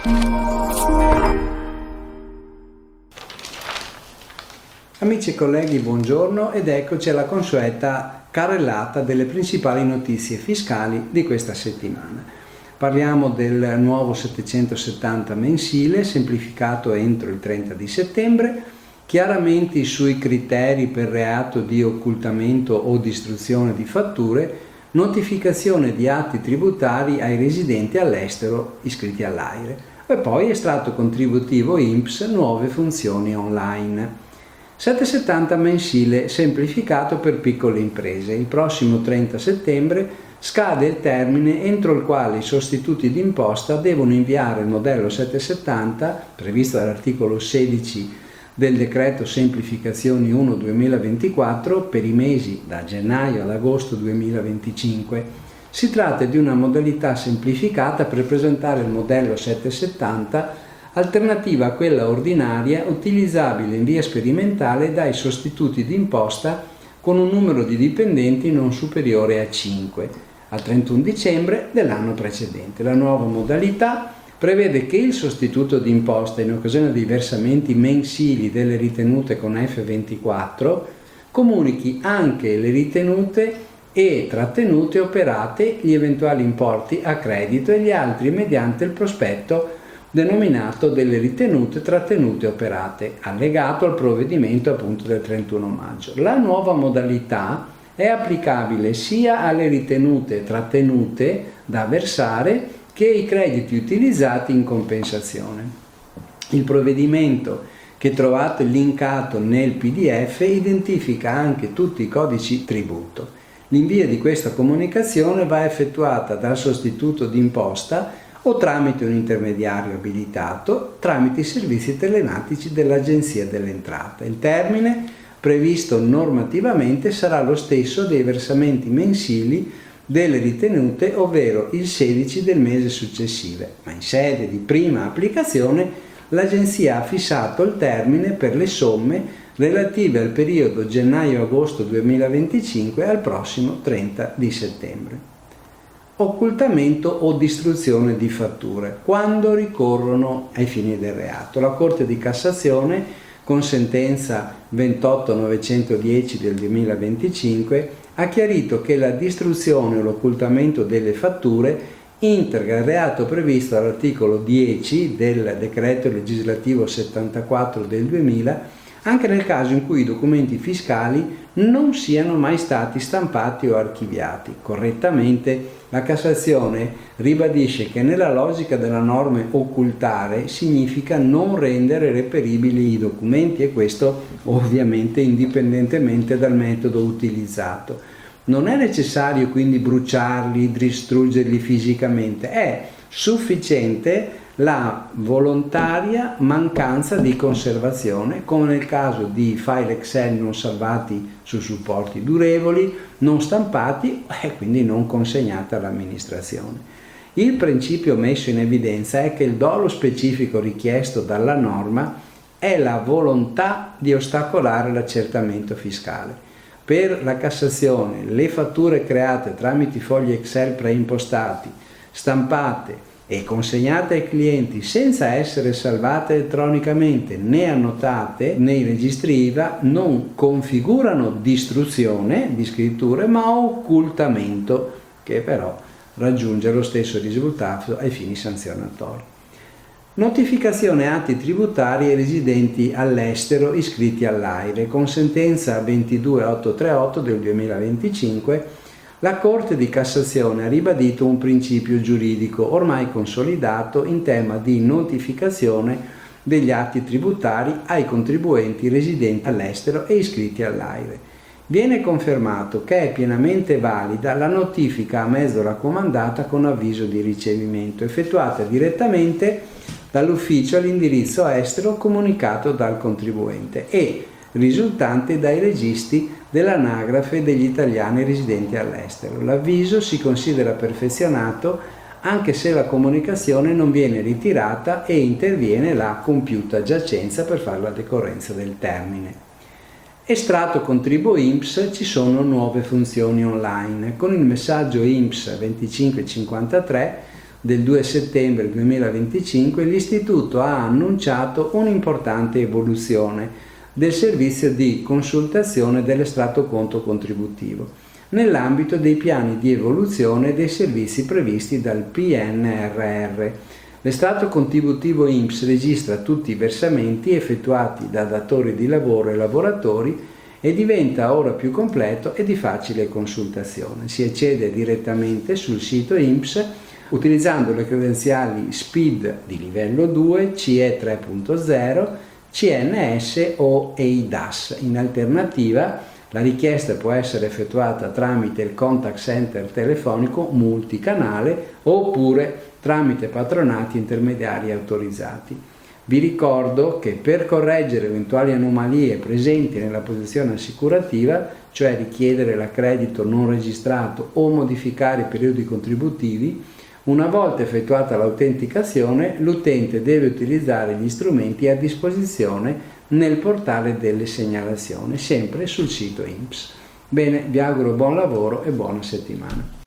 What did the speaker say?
Amici e colleghi, buongiorno ed eccoci alla consueta carrellata delle principali notizie fiscali di questa settimana. Parliamo del nuovo 770 mensile semplificato entro il 30 di settembre, chiaramenti sui criteri per reato di occultamento o distruzione di fatture, notificazione di atti tributari ai residenti all'estero iscritti all'AIRE e poi estratto contributivo INPS, nuove funzioni online. 770 mensile semplificato per piccole imprese. Il prossimo 30 settembre scade il termine entro il quale i sostituti d'imposta devono inviare il modello 770 previsto dall'articolo 16 del decreto semplificazioni 1/2024 per i mesi da gennaio ad agosto 2025. Si tratta di una modalità semplificata per presentare il modello 770 alternativa a quella ordinaria utilizzabile in via sperimentale dai sostituti d'imposta con un numero di dipendenti non superiore a 5 al 31 dicembre dell'anno precedente. La nuova modalità prevede che il sostituto d'imposta in occasione dei versamenti mensili delle ritenute con F24 comunichi anche le ritenute e trattenute operate, gli eventuali importi a credito e gli altri mediante il prospetto denominato delle ritenute trattenute operate, allegato al provvedimento appunto del 31 maggio. La nuova modalità è applicabile sia alle ritenute trattenute da versare che ai crediti utilizzati in compensazione. Il provvedimento che trovate linkato nel PDF identifica anche tutti i codici tributo. L'invio di questa comunicazione va effettuata dal sostituto d'imposta o tramite un intermediario abilitato, tramite i servizi telematici dell'Agenzia delle Entrate. Il termine previsto normativamente sarà lo stesso dei versamenti mensili delle ritenute, ovvero il 16 del mese successivo, ma in sede di prima applicazione l'Agenzia ha fissato il termine per le somme relative al periodo gennaio-agosto 2025 al prossimo 30 di settembre. Occultamento o distruzione di fatture quando ricorrono ai fini del reato. La Corte di Cassazione, con sentenza 28910 del 2025, ha chiarito che la distruzione o l'occultamento delle fatture integra il reato previsto dall'articolo 10 del decreto legislativo 74 del 2000 anche nel caso in cui i documenti fiscali non siano mai stati stampati o archiviati. Correttamente, la Cassazione ribadisce che nella logica della norma occultare significa non rendere reperibili i documenti e questo ovviamente indipendentemente dal metodo utilizzato. Non è necessario quindi bruciarli, distruggerli fisicamente, è sufficiente la volontaria mancanza di conservazione, come nel caso di file Excel non salvati su supporti durevoli, non stampati e quindi non consegnati all'amministrazione. Il principio messo in evidenza è che il dolo specifico richiesto dalla norma è la volontà di ostacolare l'accertamento fiscale. Per la Cassazione, le fatture create tramite fogli Excel preimpostati, stampate e consegnate ai clienti senza essere salvate elettronicamente né annotate nei registri IVA non configurano distruzione di scritture ma occultamento, che però raggiunge lo stesso risultato ai fini sanzionatori. Notificazione atti tributari ai residenti all'estero iscritti all'AIRE. Con sentenza 22838 del 2025 la Corte di Cassazione ha ribadito un principio giuridico ormai consolidato in tema di notificazione degli atti tributari ai contribuenti residenti all'estero e iscritti all'AIRE. Viene confermato che è pienamente valida la notifica a mezzo raccomandata con avviso di ricevimento, effettuata direttamente dall'ufficio all'indirizzo estero comunicato dal contribuente e risultante dai registri dell'anagrafe degli italiani residenti all'estero. L'avviso si considera perfezionato anche se la comunicazione non viene ritirata e interviene la compiuta giacenza per fare la decorrenza del termine. Estratto contribuo INPS, ci sono nuove funzioni online. Con il messaggio INPS 2553 del 2 settembre 2025 l'Istituto ha annunciato un'importante evoluzione del servizio di consultazione dell'estratto conto contributivo nell'ambito dei piani di evoluzione dei servizi previsti dal PNRR. L'estratto contributivo INPS registra tutti i versamenti effettuati da datori di lavoro e lavoratori e diventa ora più completo e di facile consultazione. Si accede direttamente sul sito INPS utilizzando le credenziali SPID di livello 2, CE 3.0, CNS o EIDAS. In alternativa, la richiesta può essere effettuata tramite il contact center telefonico multicanale oppure tramite patronati intermediari autorizzati. Vi ricordo che per correggere eventuali anomalie presenti nella posizione assicurativa, cioè richiedere l'accredito non registrato o modificare i periodi contributivi, una volta effettuata l'autenticazione, l'utente deve utilizzare gli strumenti a disposizione nel portale delle segnalazioni, sempre sul sito INPS. Bene, vi auguro buon lavoro e buona settimana.